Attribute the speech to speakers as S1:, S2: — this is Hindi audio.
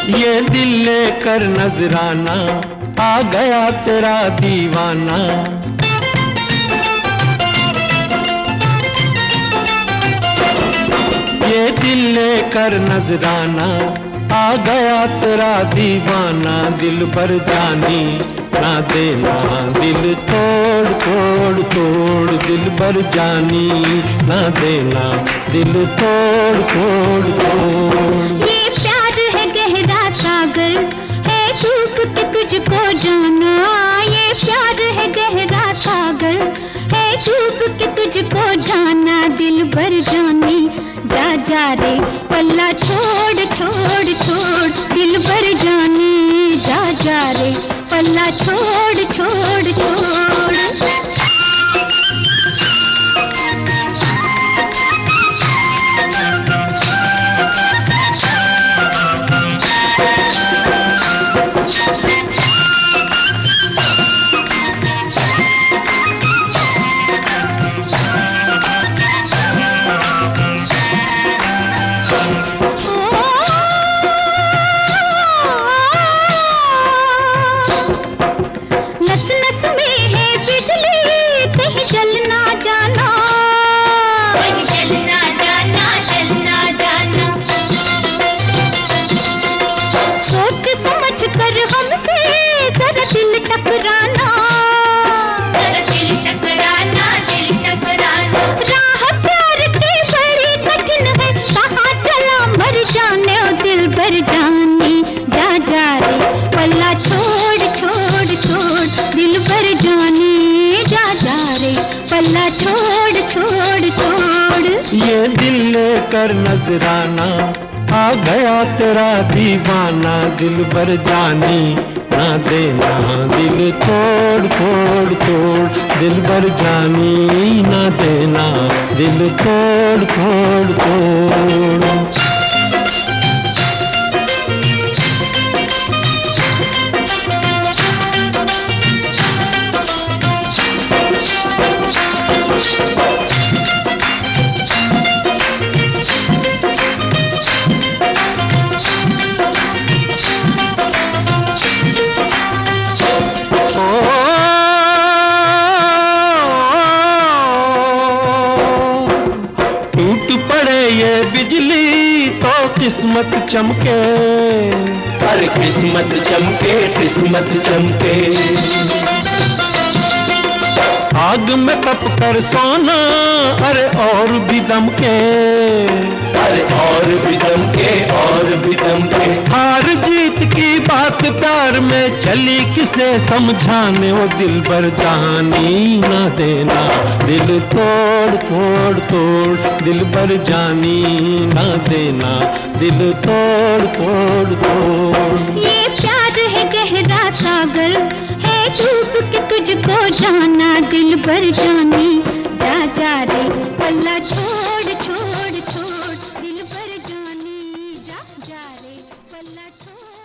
S1: ये दिल लेकर नजराना आ गया तेरा दीवाना। ये दिल लेकर नजराना आ गया तेरा दीवाना। दिल पर जानी ना देना दिल तोड़ तोड़ तोड़। दिल पर जानी ना देना दिल तोड़ तोड़ तोड़।
S2: ये प्यार है गहरा सागर है डूब के तुझको जाना। ये प्यार है गहरा सागर है डूब के तुझको जाना। दिल भर जानी जा जा रे पल्ला छोड़ छोड़ छोड़। दिल भर जानी जा जा रे पल्ला छोड़ छोड़ छोड़। पल्ला छोड़ छोड़ छोड़।
S1: ये दिल लेकर नजराना आ गया तेरा दीवाना। दिल भर जानी ना देना दिल तोड़ तोड़ तोड़। दिल भर जानी ना देना दिल तोड़ तोड़ तोड़। टूट पड़े ये बिजली तो किस्मत चमके।
S3: अरे किस्मत चमके किस्मत चमके।
S1: आग में तप कर सोना अरे और भी दमके।
S3: अरे और भी दमके और भी दमके।
S1: हार जीत की बात प्यार में चली किसे समझाने। वो दिल भर जानी ना देना दिल तोड़ तोड़ तोड़। दिल भर जानी ना देना दिल तोड़ तोड़ तोड़।
S2: ये प्यार है गहरा सागर है डूब के तुझको जाना। दिल भर जानी जा जा रे पल्ला छोड़ छोड़ छोड़। दिल भर जानी जा जा रे पल्ला छोड़।